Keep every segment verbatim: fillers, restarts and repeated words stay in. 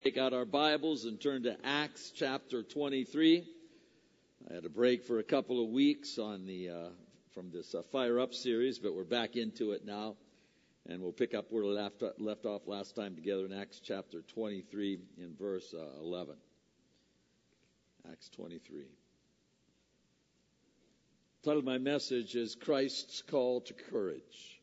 Take out our Bibles and turn to Acts chapter twenty-three. I had a break for a couple of weeks on the uh, from this uh, Fire Up series, but we're back into it now. And we'll pick up where we left, left off last time together in Acts chapter twenty-three in verse uh, eleven. Acts twenty-three. The title of my message is Christ's Call to Courage.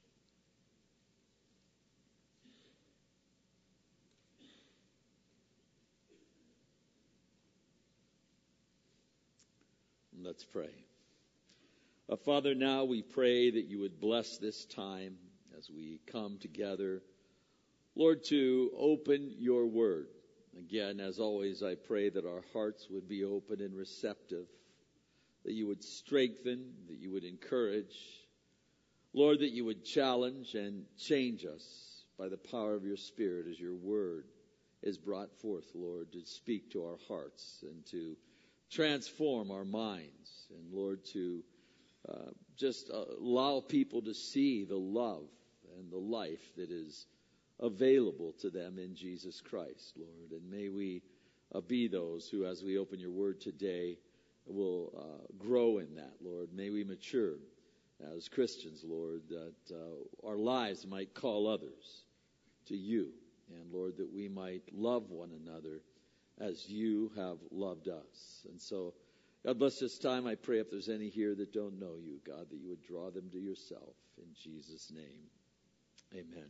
Let's pray. Uh, Father, now we pray that you would bless this time as we come together, Lord, to open your word. Again, as always, I pray that our hearts would be open and receptive, that you would strengthen, that you would encourage, Lord, that you would challenge and change us by the power of your Spirit as your word is brought forth, Lord, to speak to our hearts and to transform our minds, and Lord, to uh, just uh, allow people to see the love and the life that is available to them in Jesus Christ, Lord. And may we uh, be those who, as we open your word today, will uh, grow in that, Lord. May we mature as Christians, Lord, that uh, our lives might call others to you, and Lord, that we might love one another as you have loved us. And so, God bless this time. I pray if there's any here that don't know you, God, that you would draw them to yourself. In Jesus' name, amen.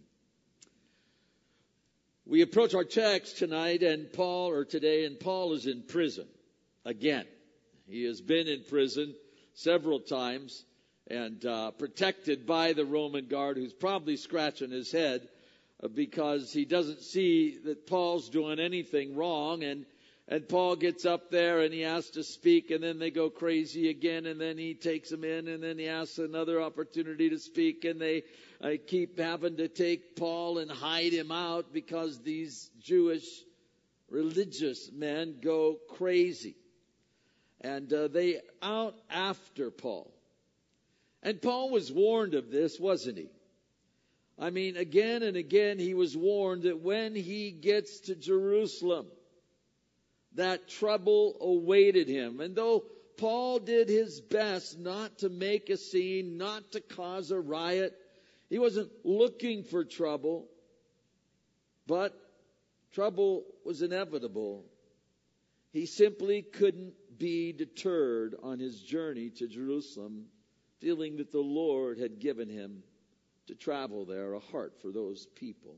We approach our text tonight and Paul, or today, and Paul is in prison again. He has been in prison several times and uh, protected by the Roman guard, who's probably scratching his head because he doesn't see that Paul's doing anything wrong. And, and Paul gets up there and he asks to speak, and then they go crazy again, and then he takes them in, and then he asks another opportunity to speak, and they uh, keep having to take Paul and hide him out because these Jewish religious men go crazy. And uh, they out after Paul. And Paul was warned of this, wasn't he? I mean, again and again, he was warned that when he gets to Jerusalem, that trouble awaited him. And though Paul did his best not to make a scene, not to cause a riot, he wasn't looking for trouble, but trouble was inevitable. He simply couldn't be deterred on his journey to Jerusalem, feeling that the Lord had given him to travel there, a heart for those people.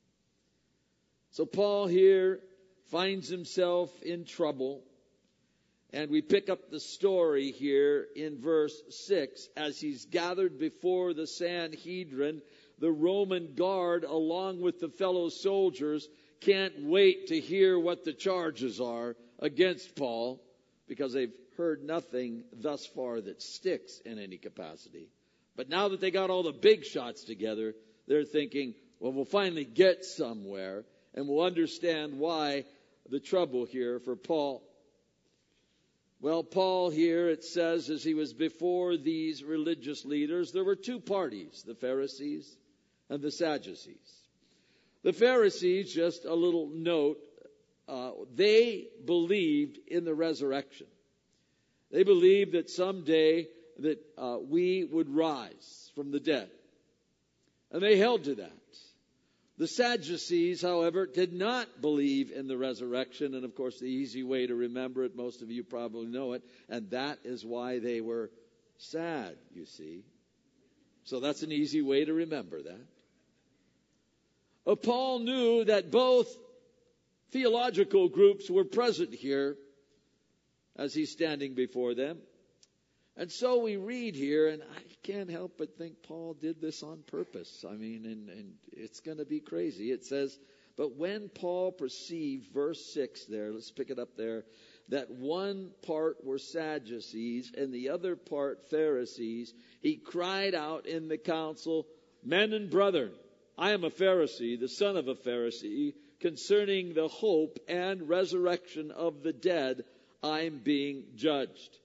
So Paul here finds himself in trouble, and we pick up the story here in verse six. As he's gathered before the Sanhedrin, the Roman guard, along with the fellow soldiers, can't wait to hear what the charges are against Paul, because they've heard nothing thus far that sticks in any capacity. But now that they got all the big shots together, they're thinking, well, we'll finally get somewhere, and we'll understand why the trouble here for Paul. Well, Paul here, it says, as he was before these religious leaders, there were two parties, the Pharisees and the Sadducees. The Pharisees, just a little note, uh, they believed in the resurrection. They believed that someday that uh, we would rise from the dead. And they held to that. The Sadducees, however, did not believe in the resurrection. And, of course, the easy way to remember it, most of you probably know it, and that is why they were sad, you see. So that's an easy way to remember that. Uh, Paul knew that both theological groups were present here as he's standing before them. And so we read here, and I can't help but think Paul did this on purpose. I mean, and, and it's going to be crazy. It says, but when Paul perceived, verse six there, let's pick it up there, that one part were Sadducees and the other part Pharisees, he cried out in the council, men and brethren, I am a Pharisee, the son of a Pharisee, concerning the hope and resurrection of the dead, I'm being judged.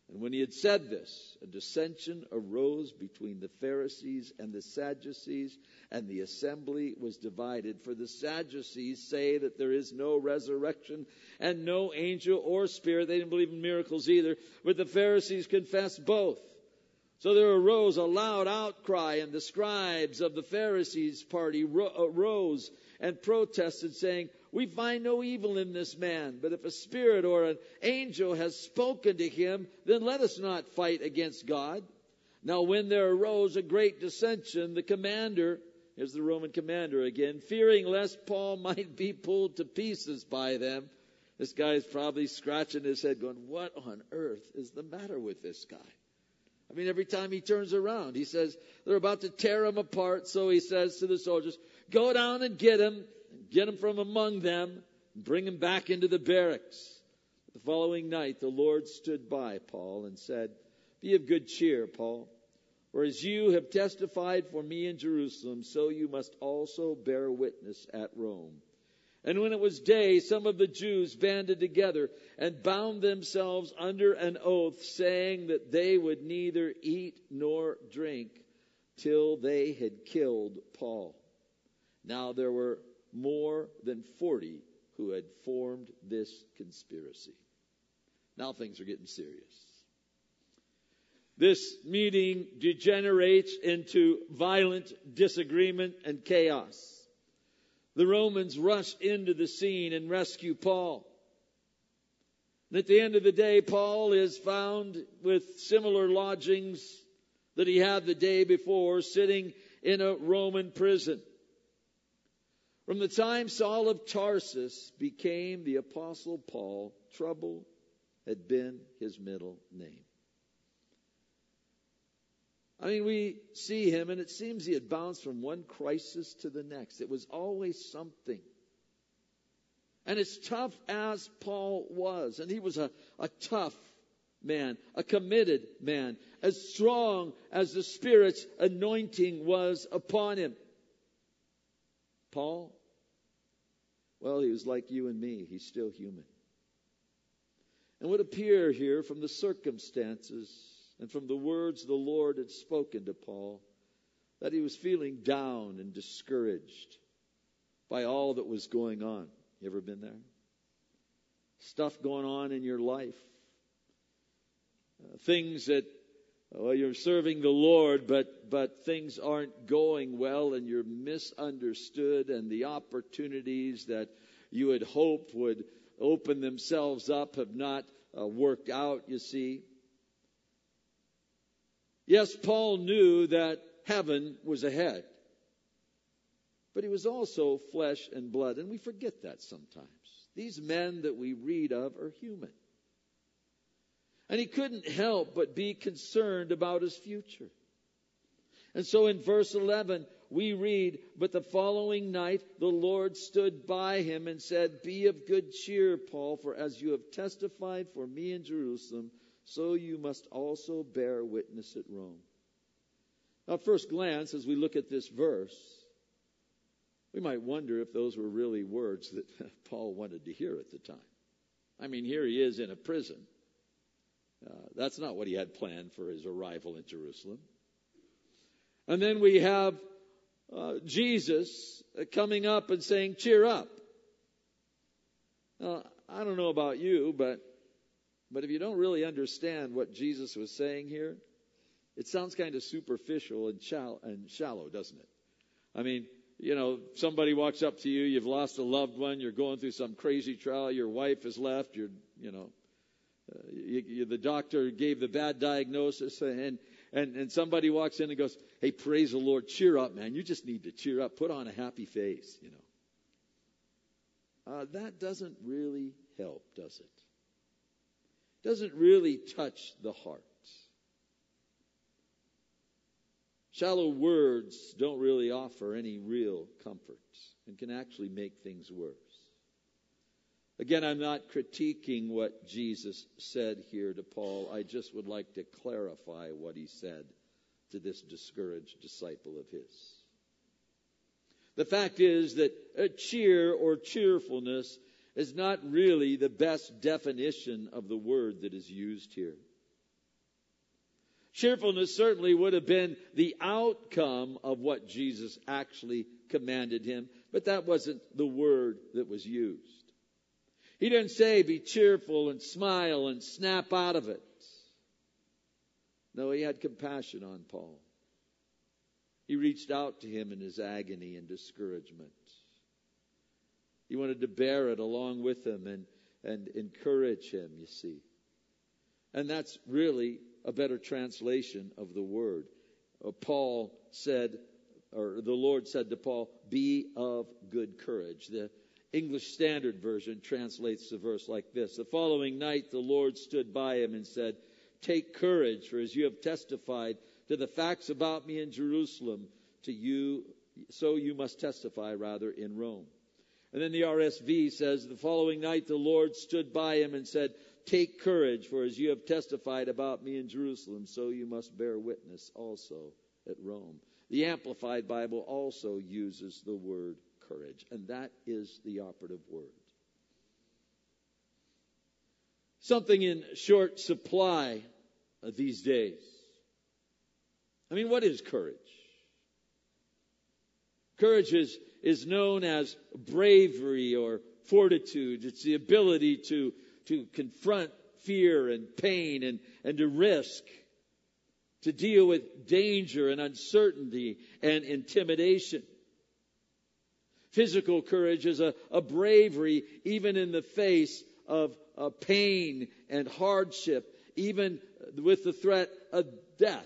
And when he had said this, a dissension arose between the Pharisees and the Sadducees, and the assembly was divided. For the Sadducees say that there is no resurrection and no angel or spirit. They didn't believe in miracles either. But the Pharisees confessed both. So there arose a loud outcry, and the scribes of the Pharisees' party ro- rose and protested, saying, "We find no evil in this man, but if a spirit or an angel has spoken to him, then let us not fight against God." Now when there arose a great dissension, the commander, here's the Roman commander again, fearing lest Paul might be pulled to pieces by them. This guy's probably scratching his head going, what on earth is the matter with this guy? I mean, every time he turns around, he says, they're about to tear him apart. So he says to the soldiers, "Go down and get him, get him from among them, and bring him back into the barracks." The following night, the Lord stood by Paul and said, "Be of good cheer, Paul, for as you have testified for me in Jerusalem, so you must also bear witness at Rome." And when it was day, some of the Jews banded together and bound themselves under an oath, saying that they would neither eat nor drink till they had killed Paul. Now there were more than forty who had formed this conspiracy. Now things are getting serious. This meeting degenerates into violent disagreement and chaos. The Romans rush into the scene and rescue Paul. And at the end of the day, Paul is found with similar lodgings that he had the day before, sitting in a Roman prison. From the time Saul of Tarsus became the Apostle Paul, trouble had been his middle name. I mean, we see him, and it seems he had bounced from one crisis to the next. It was always something. And as tough as Paul was, and he was a, a tough man, a committed man, as strong as the Spirit's anointing was upon him. Paul, well, he was like you and me. He's still human. And it would appear here from the circumstances and from the words the Lord had spoken to Paul, that he was feeling down and discouraged by all that was going on. You ever been there? Stuff going on in your life. Uh, things that, well, you're serving the Lord, but, but things aren't going well, and you're misunderstood, and the opportunities that you had hoped would open themselves up have not uh, worked out, you see. Yes, Paul knew that heaven was ahead. But he was also flesh and blood. And we forget that sometimes. These men that we read of are human. And he couldn't help but be concerned about his future. And so in verse eleven, we read, "But the following night the Lord stood by him and said, 'Be of good cheer, Paul, for as you have testified for me in Jerusalem, so you must also bear witness at Rome.'" Now, at first glance, as we look at this verse, we might wonder if those were really words that Paul wanted to hear at the time. I mean, here he is in a prison. Uh, that's not what he had planned for his arrival in Jerusalem. And then we have uh, Jesus coming up and saying, "Cheer up." Now, I don't know about you, but But if you don't really understand what Jesus was saying here, it sounds kind of superficial and shallow, and shallow, doesn't it? I mean, you know, somebody walks up to you, you've lost a loved one, you're going through some crazy trial, your wife has left, you're, you know, uh, you, you, the doctor gave the bad diagnosis, and, and, and somebody walks in and goes, "Hey, praise the Lord, cheer up, man. You just need to cheer up. Put on a happy face," you know. Uh, that doesn't really help, does it? Doesn't really touch the heart. Shallow words don't really offer any real comfort and can actually make things worse. Again, I'm not critiquing what Jesus said here to Paul. I just would like to clarify what he said to this discouraged disciple of his. The fact is that a cheer or cheerfulness is not really the best definition of the word that is used here. Cheerfulness certainly would have been the outcome of what Jesus actually commanded him, but that wasn't the word that was used. He didn't say be cheerful and smile and snap out of it. No, he had compassion on Paul. He reached out to him in his agony and discouragement. He wanted to bear it along with him and, and encourage him, you see. And that's really a better translation of the word. Uh, Paul said, or the Lord said to Paul, be of good courage. The English Standard Version translates the verse like this. The following night the Lord stood by him and said, take courage, for as you have testified to the facts about me in Jerusalem, to you, so you must testify rather in Rome. And then the R S V says, the following night the Lord stood by him and said, take courage, for as you have testified about me in Jerusalem, so you must bear witness also at Rome. The Amplified Bible also uses the word courage, and that is the operative word. Something in short supply these days. I mean, what is courage? Courage is, is known as bravery or fortitude. It's the ability to, to confront fear and pain and, and to risk, to deal with danger and uncertainty and intimidation. Physical courage is a, a bravery even in the face of uh, pain and hardship, even with the threat of death.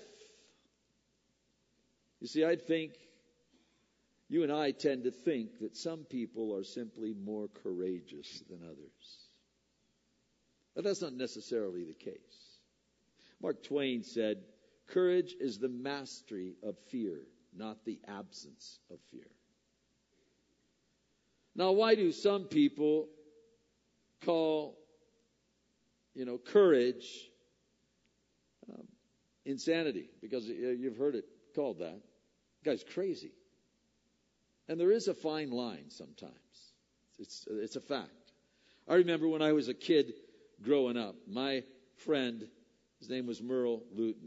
You see, I think, you and I tend to think that some people are simply more courageous than others. But that's not necessarily the case. Mark Twain said, courage is the mastery of fear, not the absence of fear. Now, why do some people call, you know, courage um, insanity? Because you've heard it called that. The guy's crazy. And there is a fine line sometimes. It's, it's a fact. I remember when I was a kid growing up, my friend, his name was Merle Luton.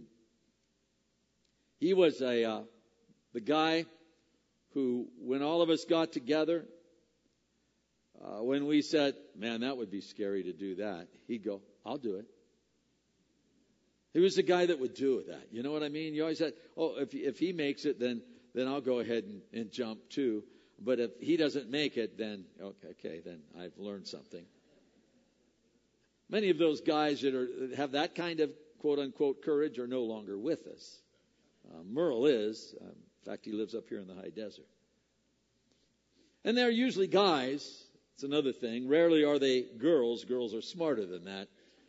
He was a uh, the guy who, when all of us got together, uh, when we said, man, that would be scary to do that, he'd go, I'll do it. He was the guy that would do that. You know what I mean? You always said, oh, if if he makes it, then then I'll go ahead and, and jump too. But if he doesn't make it, then okay, okay, then I've learned something. Many of those guys that are that have that kind of quote unquote courage are no longer with us. Uh, Merle is. Um, in fact, he lives up here in the high desert. And they're usually guys. It's another thing. Rarely are they girls. Girls are smarter than that.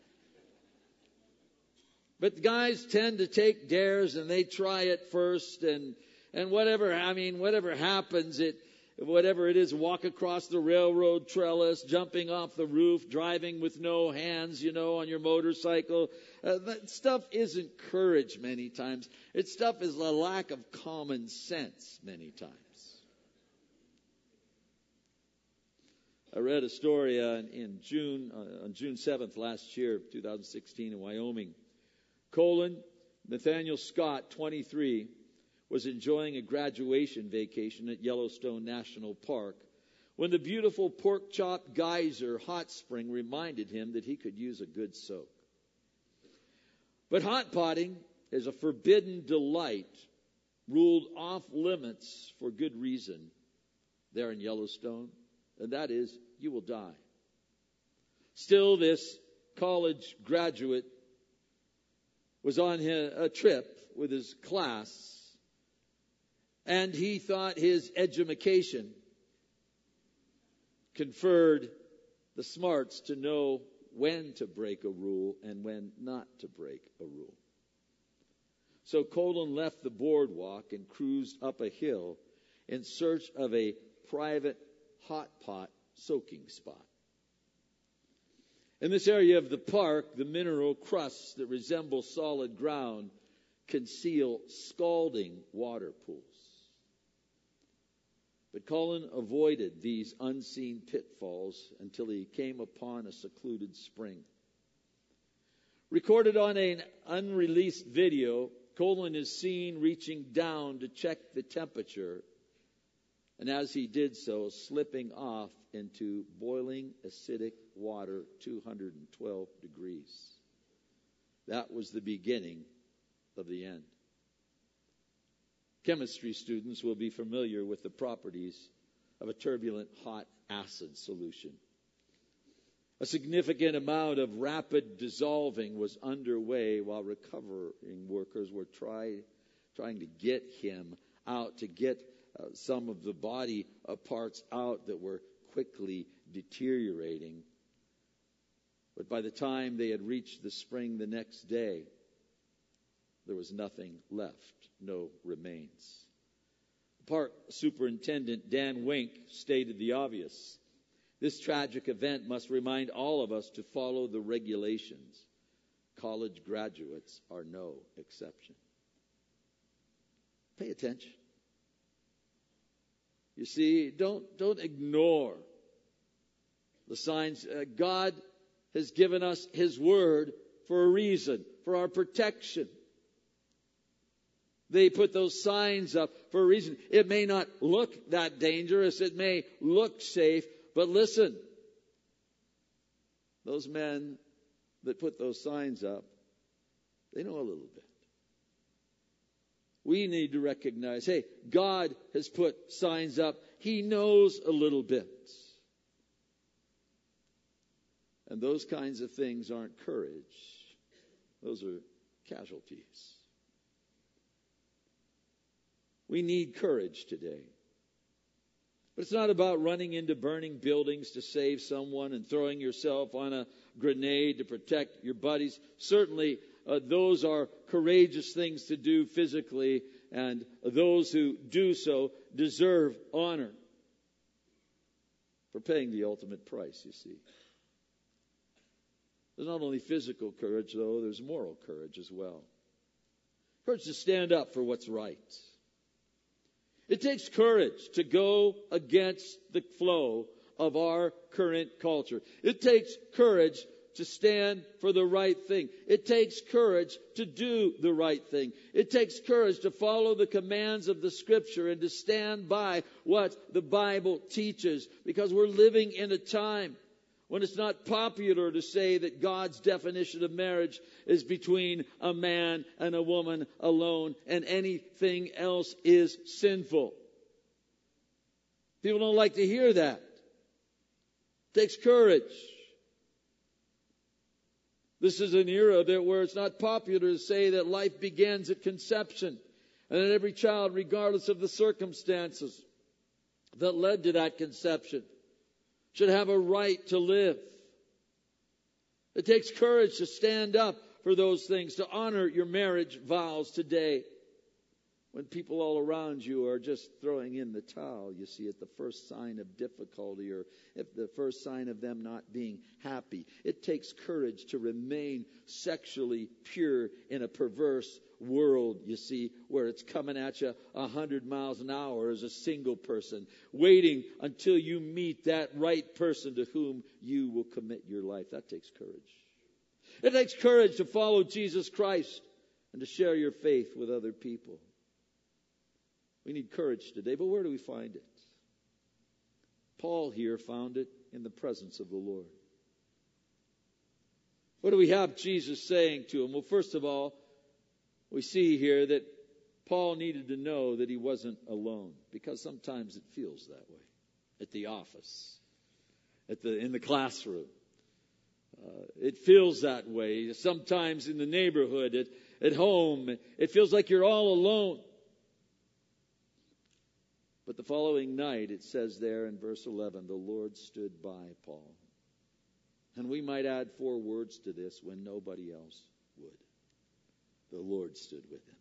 But guys tend to take dares and they try it first, and and whatever I mean, whatever happens, it whatever it is, walk across the railroad trellis, jumping off the roof, driving with no hands, you know, on your motorcycle. Uh, that stuff isn't courage many times. It's stuff is a lack of common sense many times. I read a story uh, in June uh, on June seventh last year, two thousand sixteen, in Wyoming. Colin Nathaniel Scott, twenty-three, was enjoying a graduation vacation at Yellowstone National Park when the beautiful Pork Chop Geyser hot spring reminded him that he could use a good soak. But hot potting is a forbidden delight, ruled off limits for good reason there in Yellowstone, and that is you will die. Still, this college graduate was on a trip with his class, and he thought his edumacation conferred the smarts to know when to break a rule and when not to break a rule. So Colin left the boardwalk and cruised up a hill in search of a private hot pot soaking spot. In this area of the park, the mineral crusts that resemble solid ground conceal scalding water pools. But Colin avoided these unseen pitfalls until he came upon a secluded spring. Recorded on an unreleased video, Coleman is seen reaching down to check the temperature, and as he did so, slipping off into boiling acidic water, two hundred twelve degrees. That was the beginning of the end. Chemistry students will be familiar with the properties of a turbulent hot acid solution. A significant amount of rapid dissolving was underway while recovering workers were try, trying to get him out, to get uh, some of the body uh, parts out that were quickly deteriorating. But by the time they had reached the spring the next day, there was nothing left, no remains. Park Superintendent Dan Wink stated the obvious. This tragic event must remind all of us to follow the regulations. College graduates are no exception. Pay attention. You see, don't, don't ignore the signs. Uh, God has given us His Word for a reason, for our protection. They put those signs up for a reason. It may not look that dangerous. It may look safe. But listen, those men that put those signs up, they know a little bit. We need to recognize, hey, God has put signs up. He knows a little bit. And those kinds of things aren't courage. Those are casualties. We need courage today. But it's not about running into burning buildings to save someone and throwing yourself on a grenade to protect your buddies. Certainly, uh, those are courageous things to do physically, and those who do so deserve honor for paying the ultimate price, you see. There's not only physical courage, though, there's moral courage as well. Courage to stand up for what's right. It takes courage to go against the flow of our current culture. It takes courage to stand for the right thing. It takes courage to do the right thing. It takes courage to follow the commands of the Scripture and to stand by what the Bible teaches, because we're living in a time when it's not popular to say that God's definition of marriage is between a man and a woman alone, and anything else is sinful. People don't like to hear that. It takes courage. This is an era that where it's not popular to say that life begins at conception, and that every child, regardless of the circumstances that led to that conception, should have a right to live. It takes courage to stand up for those things, to honor your marriage vows today. When people all around you are just throwing in the towel, you see, at the first sign of difficulty, or if the first sign of them not being happy. It takes courage to remain sexually pure in a perverse world, you see, where it's coming at you a hundred miles an hour as a single person, waiting until you meet that right person to whom you will commit your life. That takes courage. It takes courage to follow Jesus Christ and to share your faith with other people. We need courage today, but where do we find it? Paul here found it in the presence of the Lord. What do we have Jesus saying to him? Well, first of all, we see here that Paul needed to know that he wasn't alone, because sometimes it feels that way at the office, at the in the classroom. Uh, it feels that way. Sometimes in the neighborhood, at, at home, it feels like you're all alone. But the following night, it says there in verse eleven, the Lord stood by Paul. And we might add four words to this: when nobody else would. The Lord stood with him.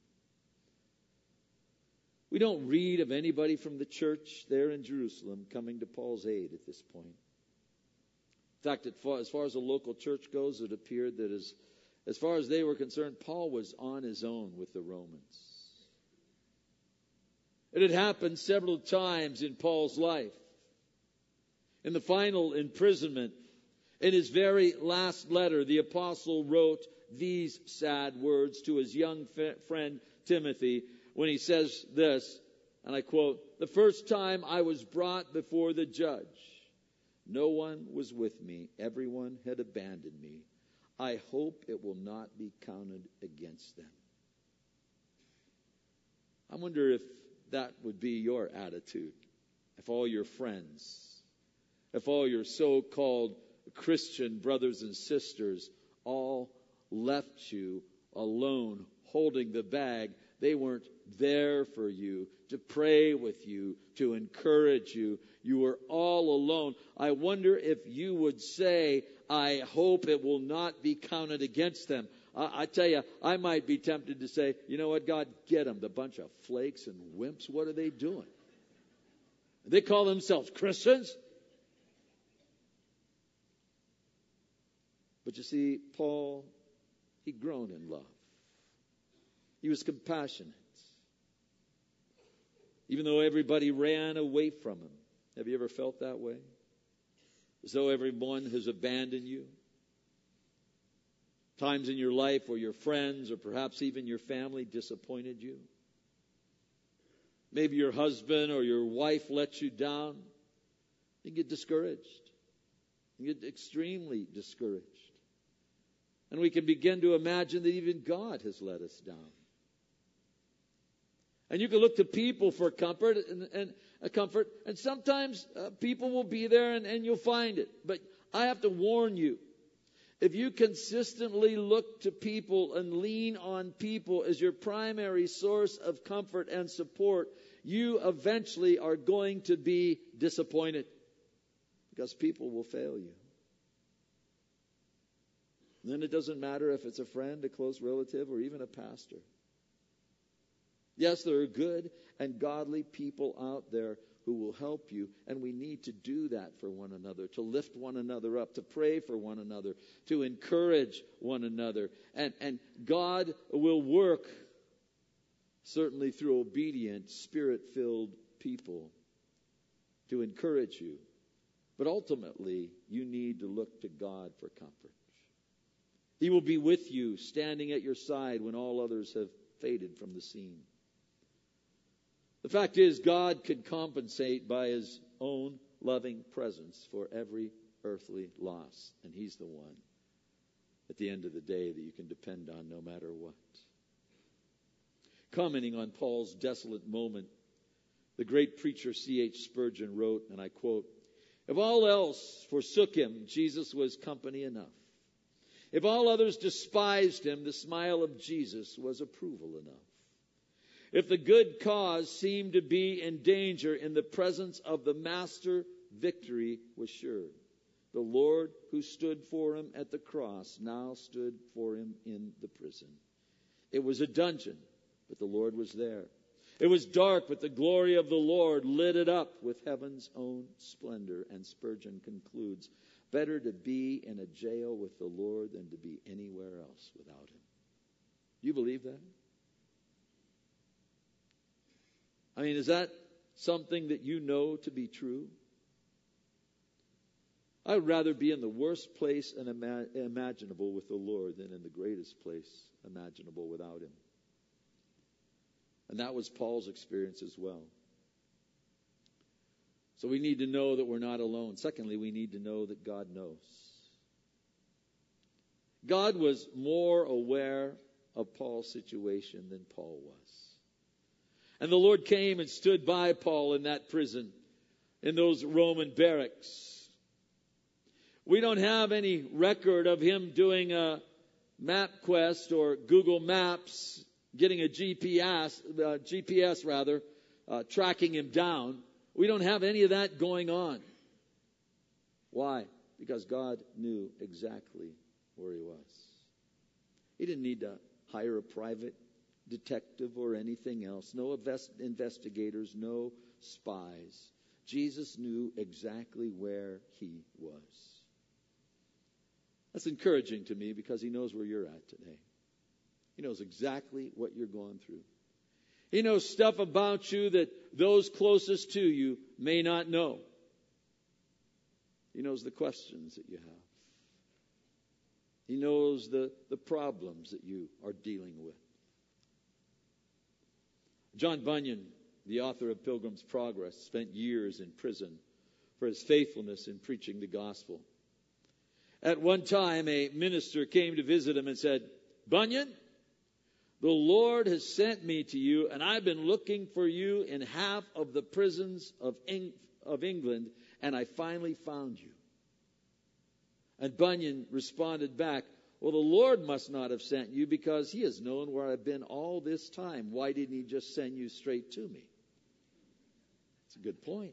We don't read of anybody from the church there in Jerusalem coming to Paul's aid at this point. In fact, as far as the local church goes, it appeared that as, as far as they were concerned, Paul was on his own with the Romans. It had happened several times in Paul's life. In the final imprisonment, In his very last letter, the apostle wrote these sad words to his young friend Timothy when he says this, and I quote, "The first time I was brought before the judge, no one was with me. Everyone had abandoned me. I hope it will not be counted against them." I wonder if that would be your attitude. If all your friends, if all your so-called Christian brothers and sisters all left you alone, holding the bag. They weren't there for you, to pray with you, to encourage you. You were all alone. I wonder if you would say, "I hope it will not be counted against them." I, I tell you, I might be tempted to say, "You know what, God, get them, the bunch of flakes and wimps. What are they doing? They call themselves Christians." But you see, Paul, he'd grown in love. He was compassionate. Even though everybody ran away from him. Have you ever felt that way? As though everyone has abandoned you? Times in your life where your friends or perhaps even your family disappointed you? Maybe your husband or your wife let you down. You get discouraged. You get extremely discouraged. And we can begin to imagine that even God has let us down. And you can look to people for comfort and, and uh, comfort, and sometimes uh, people will be there and, and you'll find it. But I have to warn you, if you consistently look to people and lean on people as your primary source of comfort and support, you eventually are going to be disappointed because people will fail you. And then it doesn't matter if it's a friend, a close relative, or even a pastor. Yes, there are good and godly people out there who will help you, and we need to do that for one another, to lift one another up, to pray for one another, to encourage one another. And, and God will work, certainly through obedient, Spirit-filled people, to encourage you. But ultimately, you need to look to God for comfort. He will be with you, standing at your side when all others have faded from the scene. The fact is, God can compensate by His own loving presence for every earthly loss. And He's the one, at the end of the day, that you can depend on no matter what. Commenting on Paul's desolate moment, the great preacher C H Spurgeon wrote, and I quote, "If all else forsook him, Jesus was company enough. If all others despised him, the smile of Jesus was approval enough. If the good cause seemed to be in danger, in the presence of the Master, victory was sure. The Lord who stood for him at the cross now stood for him in the prison. It was a dungeon, but the Lord was there. It was dark, but the glory of the Lord lit it up with heaven's own splendor." And Spurgeon concludes, "Better to be in a jail with the Lord than to be anywhere else without Him." You believe that? I mean, is that something that you know to be true? I would rather be in the worst place and ima- imaginable with the Lord than in the greatest place imaginable without Him. And that was Paul's experience as well. So we need to know that we're not alone. Secondly, we need to know that God knows. God was more aware of Paul's situation than Paul was. And the Lord came and stood by Paul in that prison, in those Roman barracks. We don't have any record of him doing a MapQuest or Google Maps, getting a G P S, uh, G P S rather, uh, tracking him down. We don't have any of that going on. Why? Because God knew exactly where he was. He didn't need to hire a private detective or anything else. No invest- investigators, no spies. Jesus knew exactly where he was. That's encouraging to me because he knows where you're at today. He knows exactly what you're going through. He knows stuff about you that those closest to you may not know. He knows the questions that you have. He knows the, the problems that you are dealing with. John Bunyan, the author of Pilgrim's Progress, spent years in prison for his faithfulness in preaching the gospel. At one time, a minister came to visit him and said, "Bunyan, the Lord has sent me to you, and I've been looking for you in half of the prisons of, Eng- of England, and I finally found you." And Bunyan responded back, "Well, the Lord must not have sent you, because he has known where I've been all this time. Why didn't he just send you straight to me?" It's a good point.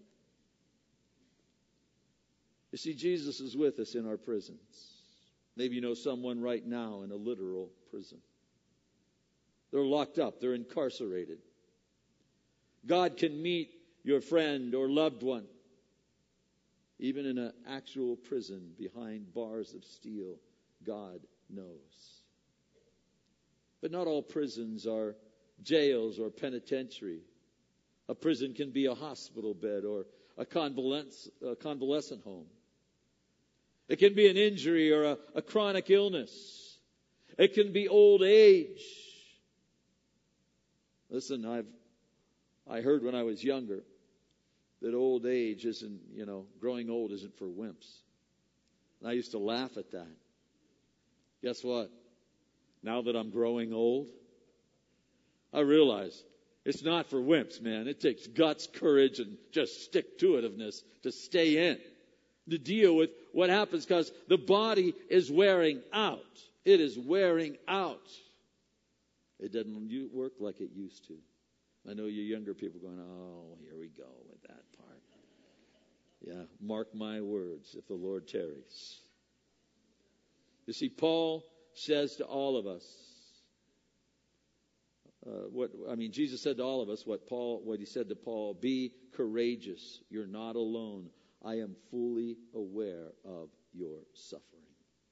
You see, Jesus is with us in our prisons. Maybe you know someone right now in a literal prison. They're locked up. They're incarcerated. God can meet your friend or loved one, even in an actual prison behind bars of steel. God knows. But not all prisons are jails or penitentiary. A prison can be a hospital bed or a convalescent, a convalescent home. It can be an injury or a, a chronic illness. It can be old age. Listen, I've I heard when I was younger that old age isn't, you know, growing old isn't for wimps. And I used to laugh at that. Guess what? Now that I'm growing old, I realize it's not for wimps, man. It takes guts, courage, and just stick-to-itiveness to stay in, to deal with what happens, because the body is wearing out. It is wearing out. It doesn't work like it used to. I know you younger people going, "Oh, here we go with that part." Yeah, mark my words, if the Lord tarries. You see, Paul says to all of us, uh, what I mean, Jesus said to all of us what Paul, what he said to Paul: "Be courageous. You're not alone. I am fully aware of your suffering."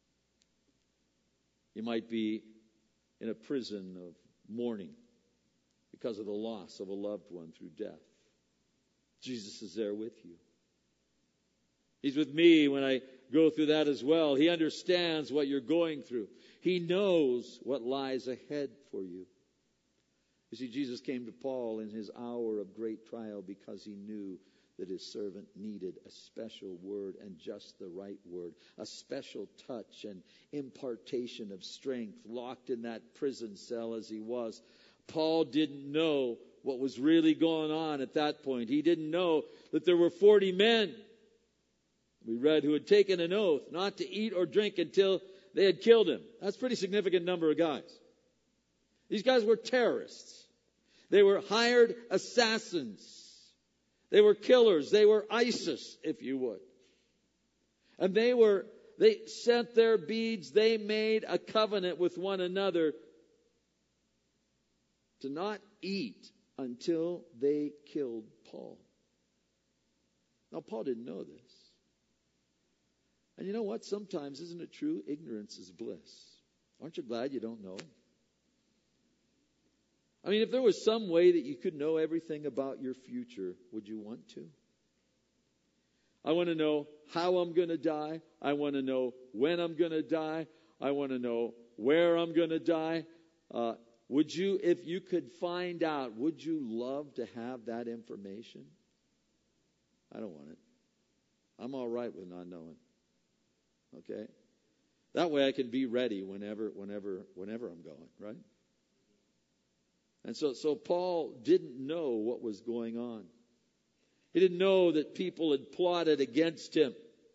You might be in a prison of mourning because of the loss of a loved one through death. Jesus is there with you. He's with me when I go through that as well. He understands what you're going through. He knows what lies ahead for you. You see, Jesus came to Paul in his hour of great trial because he knew that his servant needed a special word, and just the right word, a special touch and impartation of strength. Locked in that prison cell as he was, Paul didn't know what was really going on at that point. He didn't know that there were forty men, we read, who had taken an oath not to eat or drink until they had killed him. That's a pretty significant number of guys. These guys were terrorists. They were hired assassins. They were killers. They were ISIS, if you would. And they were, they sent their beads. They made a covenant with one another to not eat until they killed Paul. Now, Paul didn't know this. And you know what? Sometimes, isn't it true? Ignorance is bliss. Aren't you glad you don't know? I mean, if there was some way that you could know everything about your future, would you want to? I want to know how I'm going to die. I want to know when I'm going to die. I want to know where I'm going to die. Uh, would you, if you could find out, would you love to have that information? I don't want it. I'm all right with not knowing. Okay? That way I can be ready whenever, whenever, whenever I'm going, right? And so, so Paul didn't know what was going on. He didn't know that people had plotted against him.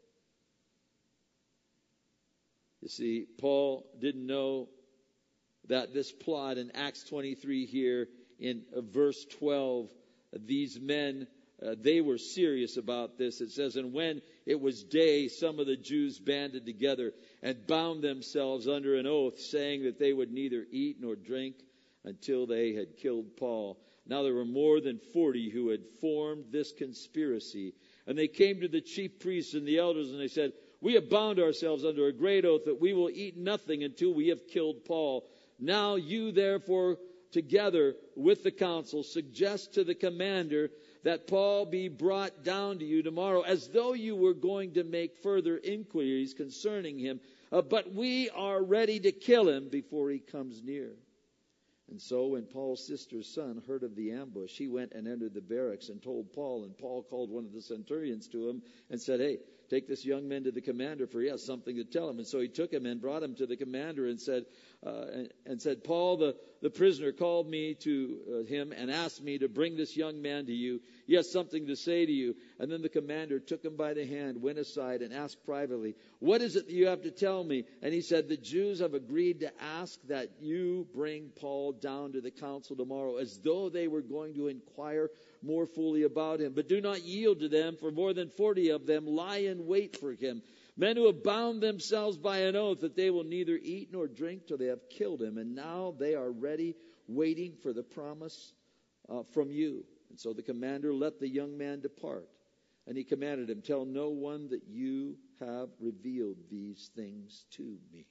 You see, Paul didn't know that this plot in Acts twenty-three here in verse twelve, these men, uh, they were serious about this. It says, "And when it was day, some of the Jews banded together and bound themselves under an oath, saying that they would neither eat nor drink until they had killed Paul. Now there were more than forty who had formed this conspiracy. And they came to the chief priests and the elders, and they said, 'We have bound ourselves under a great oath that we will eat nothing until we have killed Paul. Now you therefore, together with the council, suggest to the commander that Paul be brought down to you tomorrow, as though you were going to make further inquiries concerning him. Uh, but we are ready to kill him before he comes near." And so when Paul's sister's son heard of the ambush, he went and entered the barracks and told Paul. And Paul called one of the centurions to him and said, "Hey, take this young man to the commander, for he has something to tell him." And so he took him and brought him to the commander and said, uh, and, and said, "Paul, the, the prisoner, called me to uh, him and asked me to bring this young man to you. He has something to say to you." And then the commander took him by the hand, went aside, and asked privately, "What is it that you have to tell me?" And he said, "The Jews have agreed to ask that you bring Paul down to the council tomorrow, as though they were going to inquire more fully about him. But do not yield to them, for more than forty of them lie in wait for him, men who have bound themselves by an oath that they will neither eat nor drink till they have killed him. And now they are ready, waiting for the promise uh, from you." And so the commander let the young man depart. And he commanded him, "Tell no one that you have revealed these things to me."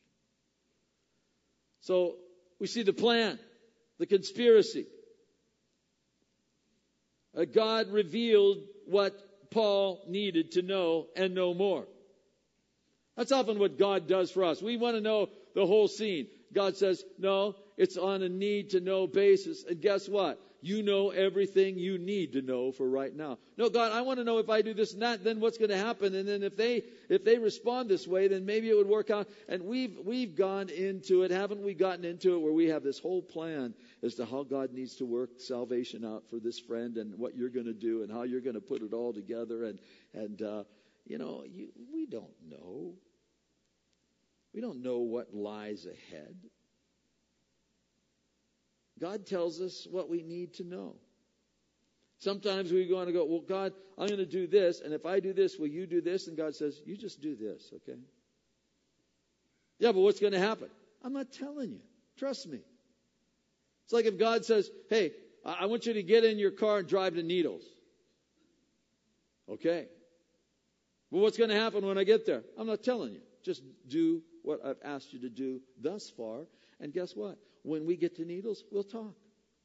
So we see the plan, the conspiracy. Uh, God revealed what Paul needed to know and no more. That's often what God does for us. We want to know the whole scene. God says, "No, it's on a need-to-know basis." And guess what? You know everything you need to know for right now. "No, God, I want to know if I do this and that, then what's going to happen? And then if they if they respond this way, then maybe it would work out." And we've we've gone into it, haven't we gotten into it, where we have this whole plan as to how God needs to work salvation out for this friend and what you're going to do and how you're going to put it all together. And, and uh, you know, you, we don't know. We don't know what lies ahead. God tells us what we need to know. Sometimes we go on and go, "Well, God, I'm going to do this, and if I do this, will you do this?" And God says, "You just do this, okay?" "Yeah, but what's going to happen?" "I'm not telling you. Trust me." It's like if God says, "Hey, I want you to get in your car and drive to Needles." "Okay. Well, what's going to happen when I get there?" "I'm not telling you. Just do what I've asked you to do thus far. And guess what? When we get to Needles, we'll talk."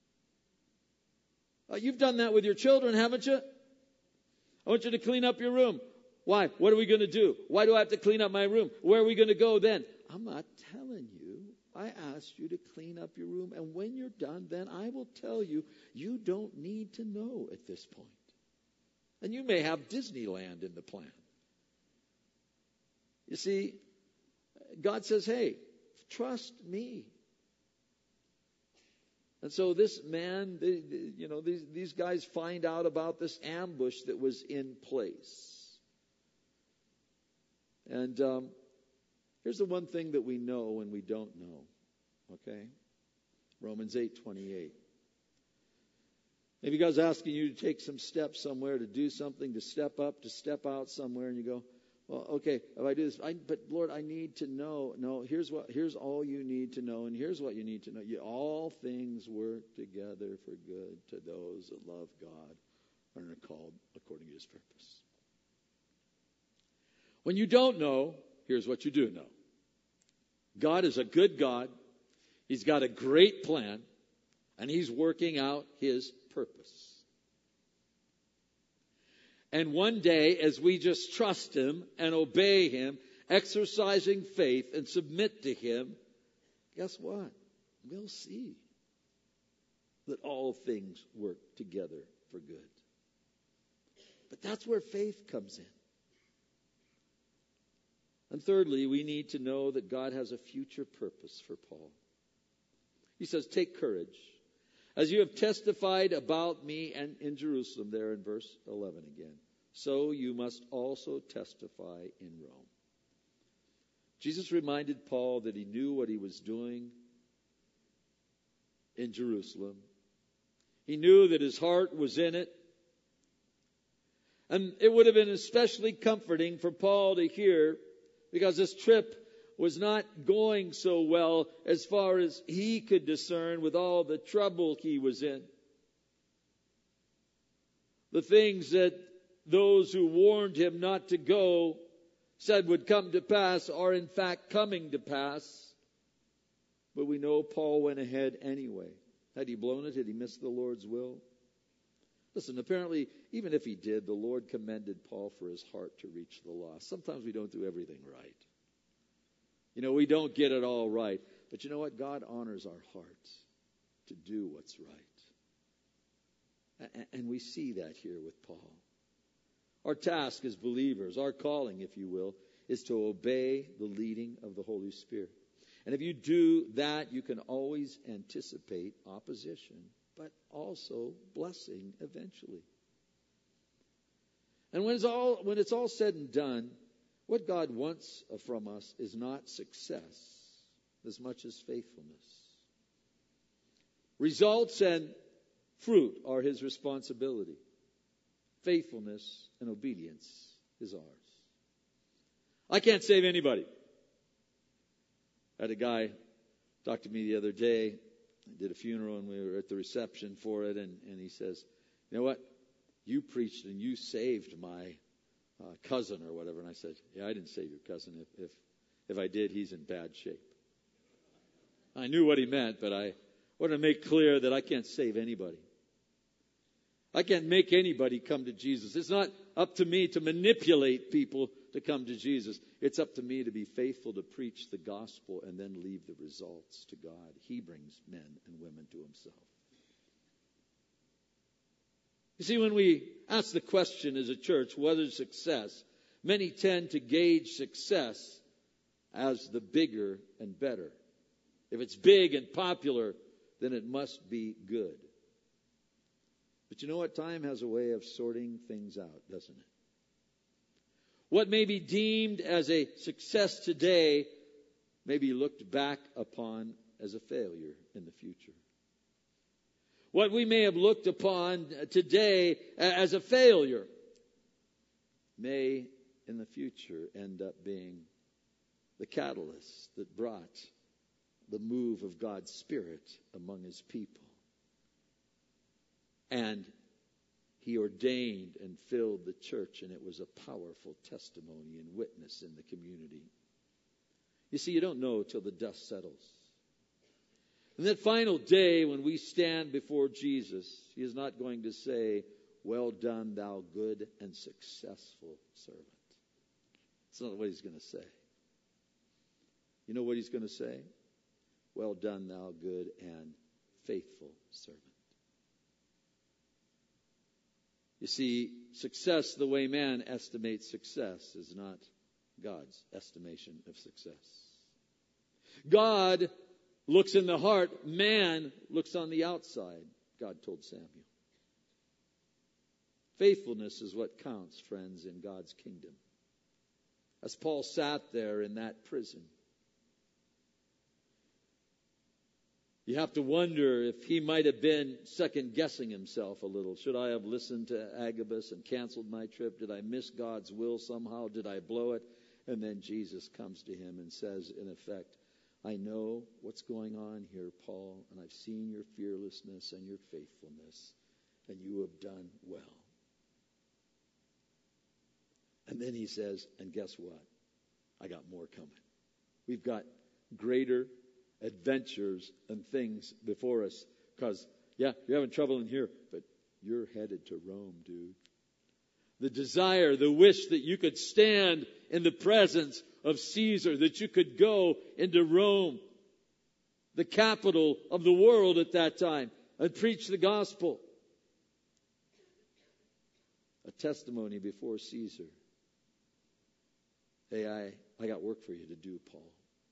Uh, you've done that with your children, haven't you? "I want you to clean up your room." "Why? What are we going to do? Why do I have to clean up my room? Where are we going to go then?" "I'm not telling you. I asked you to clean up your room. And when you're done, then I will tell you. You don't need to know at this point." And you may have Disneyland in the plan. You see, God says, "Hey, trust me." And so this man, they, they, you know, these, these guys find out about this ambush that was in place. And um, here's the one thing that we know and we don't know. Okay? Romans eight twenty-eight. Maybe God's asking you to take some steps somewhere, to do something, to step up, to step out somewhere, and you go, "Well, okay, if I do this, I, but Lord, I need to know." No, here's what, here's all you need to know, and here's what you need to know. You, all things work together for good to those that love God and are called according to His purpose. When you don't know, here's what you do know. God is a good God. He's got a great plan, and He's working out His purpose. And one day, as we just trust Him and obey Him, exercising faith and submit to Him, guess what? We'll see that all things work together for good. But that's where faith comes in. And thirdly, we need to know that God has a future purpose for Paul. He says, "Take courage, as you have testified about me and in Jerusalem," there in verse eleven again, "so you must also testify in Rome." Jesus reminded Paul that he knew what he was doing in Jerusalem. He knew that his heart was in it. And it would have been especially comforting for Paul to hear, because this trip was not going so well as far as he could discern with all the trouble he was in. The things that those who warned him not to go said would come to pass are in fact coming to pass. But we know Paul went ahead anyway. Had he blown it? Had he missed the Lord's will? Listen, apparently, even if he did, the Lord commended Paul for his heart to reach the lost. Sometimes we don't do everything right. You know, we don't get it all right. But you know what? God honors our hearts to do what's right. And we see that here with Paul. Our task as believers, our calling, if you will, is to obey the leading of the Holy Spirit. And if you do that, you can always anticipate opposition, but also blessing eventually. And when it's all, when it's all said and done, what God wants from us is not success as much as faithfulness. Results and fruit are his responsibility. Faithfulness and obedience is ours. I can't save anybody. I had a guy talk to me the other day. I did a funeral and we were at the reception for it, and, and he says, you know what? You preached and you saved my uh, cousin or whatever. And I said, yeah, I didn't save your cousin. If, if, if I did, he's in bad shape. I knew what he meant, but I wanted to make clear that I can't save anybody. I can't make anybody come to Jesus. It's not up to me to manipulate people to come to Jesus. It's up to me to be faithful to preach the gospel and then leave the results to God. He brings men and women to himself. You see, when we ask the question as a church, what is success? Many tend to gauge success as the bigger and better. If it's big and popular, then it must be good. But you know what? Time has a way of sorting things out, doesn't it? What may be deemed as a success today may be looked back upon as a failure in the future. What we may have looked upon today as a failure may in the future end up being the catalyst that brought the move of God's Spirit among his people. And he ordained and filled the church, and it was a powerful testimony and witness in the community. You see, you don't know till the dust settles. And that final day when we stand before Jesus, he is not going to say, well done, thou good and successful servant. That's not what he's going to say. You know what he's going to say? Well done, thou good and faithful servant. You see, success, the way man estimates success, is not God's estimation of success. God looks in the heart. Man looks on the outside, God told Samuel. Faithfulness is what counts, friends, in God's kingdom. As Paul sat there in that prison, you have to wonder if he might have been second-guessing himself a little. Should I have listened to Agabus and canceled my trip? Did I miss God's will somehow? Did I blow it? And then Jesus comes to him and says, in effect, I know what's going on here, Paul, and I've seen your fearlessness and your faithfulness, and you have done well. And then he says, and guess what? I got more coming. We've got greater adventures and things before us. Because, yeah, you're having trouble in here, but you're headed to Rome, dude. The desire, the wish that you could stand in the presence of Caesar, that you could go into Rome, the capital of the world at that time, and preach the gospel. A testimony before Caesar. Hey, I, I got work for you to do, Paul.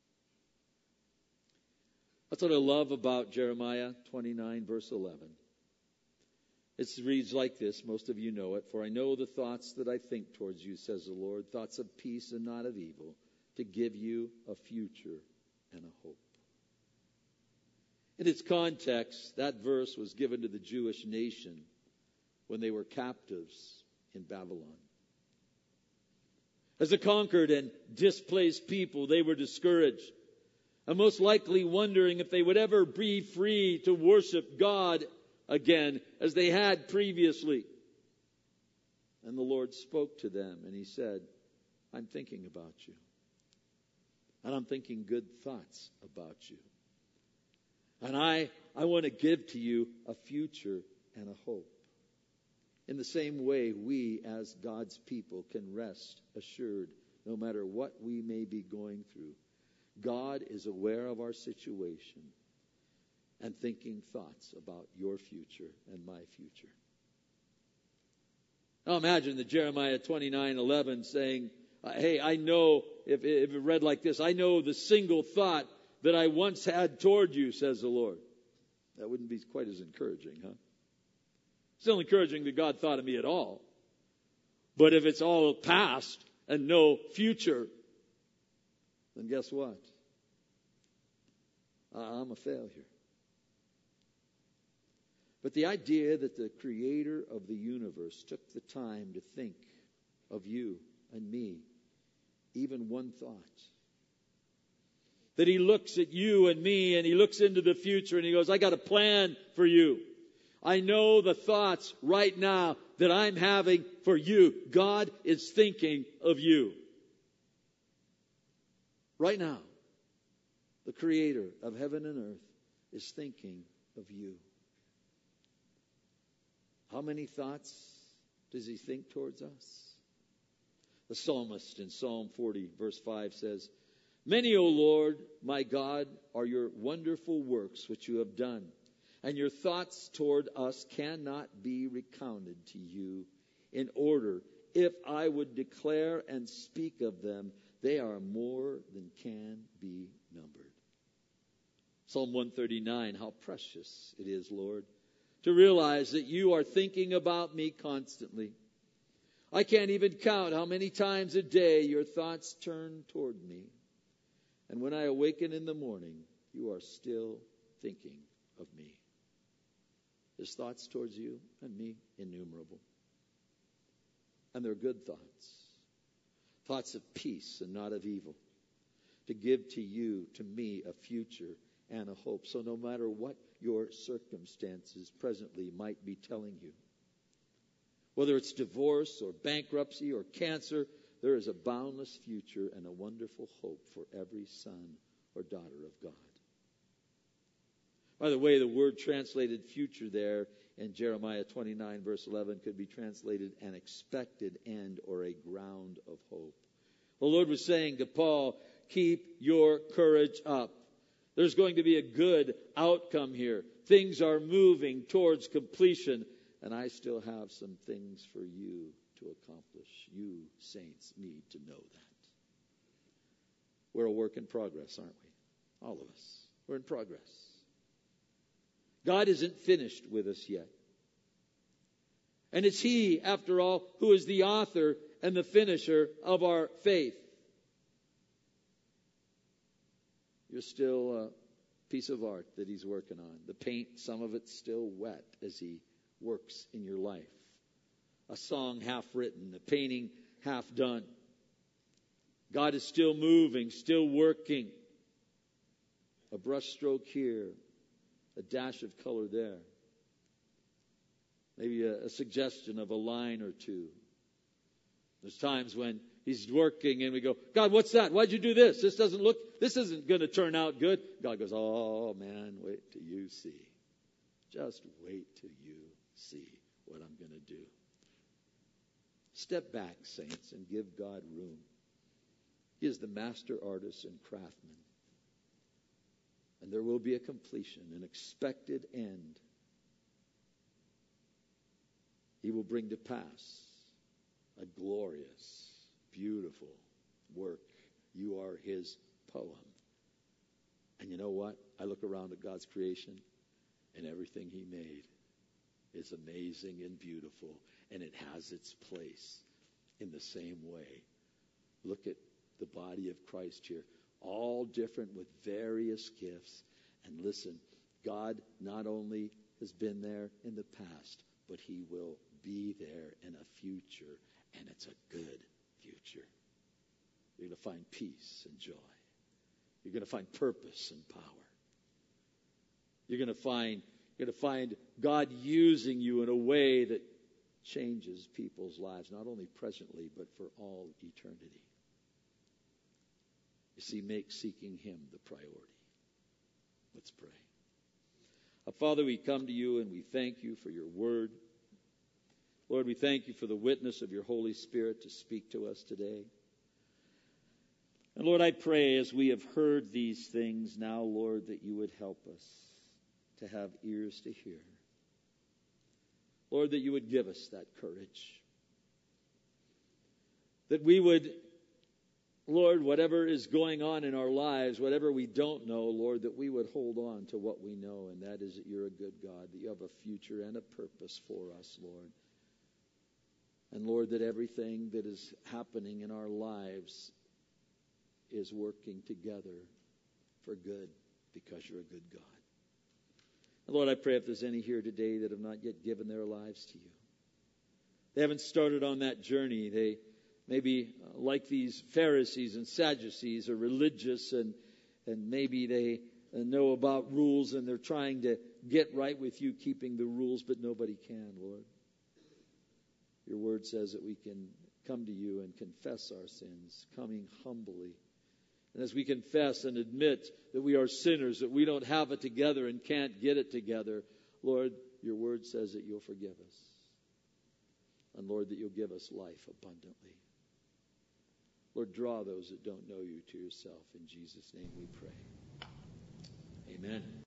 That's what I love about Jeremiah twenty-nine, verse eleven. It reads like this. Most of you know it. For I know the thoughts that I think towards you, says the Lord, thoughts of peace and not of evil, to give you a future and a hope. In its context, that verse was given to the Jewish nation when they were captives in Babylon. As a conquered and displaced people, they were discouraged, and most likely wondering if they would ever be free to worship God again as they had previously. And the Lord spoke to them and he said, I'm thinking about you. And I'm thinking good thoughts about you. And I, I want to give to you a future and a hope. In the same way, we as God's people can rest assured no matter what we may be going through. God is aware of our situation and thinking thoughts about your future and my future. Now imagine that Jeremiah twenty-nine eleven saying, hey, I know, if, if it read like this, I know the single thought that I once had toward you, says the Lord. That wouldn't be quite as encouraging, huh? Still encouraging that God thought of me at all. But if it's all past and no future, then guess what? I'm a failure. But the idea that the creator of the universe took the time to think of you and me, even one thought, that he looks at you and me and he looks into the future and he goes, I got a plan for you. I know the thoughts right now that I'm having for you. God is thinking of you. Right now, the creator of heaven and earth is thinking of you. How many thoughts does he think towards us? The psalmist in Psalm forty, verse five says, Many, O Lord, my God, are your wonderful works which you have done, and your thoughts toward us cannot be recounted to you. In order, if I would declare and speak of them, they are more than can be numbered. Psalm one thirty-nine, how precious it is, Lord, to realize that you are thinking about me constantly. I can't even count how many times a day your thoughts turn toward me. And when I awaken in the morning, you are still thinking of me. His thoughts towards you and me, innumerable. And they're good thoughts. Thoughts of peace and not of evil. To give to you, to me, a future and a hope. So no matter what your circumstances presently might be telling you, whether it's divorce or bankruptcy or cancer, there is a boundless future and a wonderful hope for every son or daughter of God. By the way, the word translated future there in Jeremiah twenty-nine, verse eleven, could be translated an expected end or a ground of hope. The Lord was saying to Paul, keep your courage up. There's going to be a good outcome here. Things are moving towards completion, and I still have some things for you to accomplish. You saints need to know that. We're a work in progress, aren't we? All of us. We're in progress. God isn't finished with us yet. And it's He, after all, who is the author and the finisher of our faith. You're still a piece of art that He's working on. The paint, some of it's still wet as He works in your life. A song half written, a painting half done. God is still moving, still working. A brush stroke here, a dash of color there. Maybe a, a suggestion of a line or two. There's times when He's working and we go, God, what's that? Why'd you do this? This doesn't look, this isn't going to turn out good. God goes, oh man, wait till you see. Just wait till you see what I'm going to do. Step back, saints, and give God room. He is the master artist and craftsman. And there will be a completion, an expected end. He will bring to pass a glorious, beautiful work. You are His poem. And you know what? I look around at God's creation, and everything He made is amazing and beautiful, and it has its place in the same way. Look at the body of Christ here, all different with various gifts. And listen, God not only has been there in the past, but He will be there in a future, and it's a good future. You're going to find peace and joy. You're going to find purpose and power. You're going to find You're going to find God using you in a way that changes people's lives, not only presently, but for all eternity. You see, make seeking Him the priority. Let's pray. Uh, Father, we come to you and we thank you for your word. Lord, we thank you for the witness of your Holy Spirit to speak to us today. And Lord, I pray as we have heard these things now, Lord, that you would help us to have ears to hear. Lord, that you would give us that courage. That we would, Lord, whatever is going on in our lives, whatever we don't know, Lord, that we would hold on to what we know, and that is that you're a good God, that you have a future and a purpose for us, Lord. And Lord, that everything that is happening in our lives is working together for good because you're a good God. And Lord, I pray if there's any here today that have not yet given their lives to you. They haven't started on that journey. They maybe, uh, like these Pharisees and Sadducees, are religious and, and maybe they uh, know about rules and they're trying to get right with you, keeping the rules, but nobody can, Lord. Your word says that we can come to you and confess our sins, coming humbly. And as we confess and admit that we are sinners, that we don't have it together and can't get it together, Lord, your word says that you'll forgive us. And Lord, that you'll give us life abundantly. Lord, draw those that don't know you to yourself. In Jesus' name we pray. Amen.